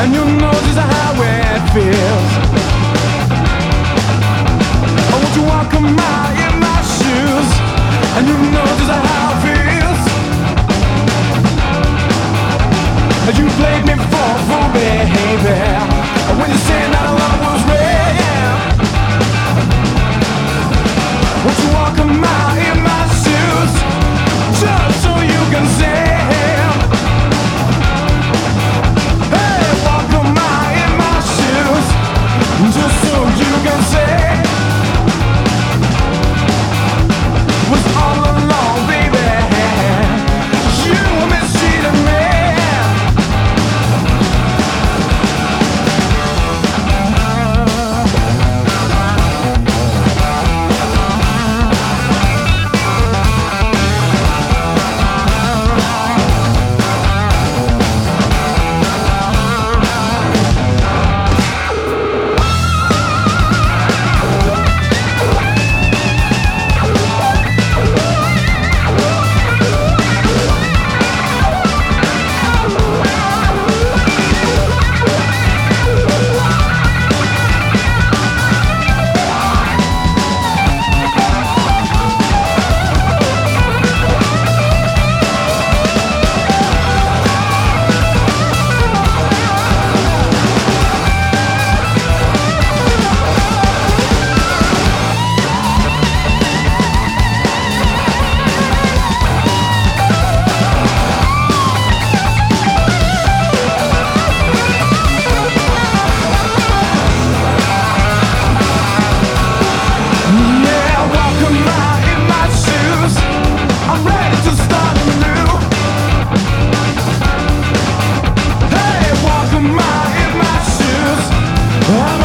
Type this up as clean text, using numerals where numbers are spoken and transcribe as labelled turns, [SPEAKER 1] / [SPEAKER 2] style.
[SPEAKER 1] and you know just how it feels. Oh, won't you walk a mile in my shoes, and you know just how it feels. You played me for behavior, and when you said that love was real, won't you walk a mile in my shoes, just so you can say, hey, walk a mile in my shoes, just so you can say, was all along, baby, you mistreated me. I'm ready to start anew. Hey, walk a mile in my shoes.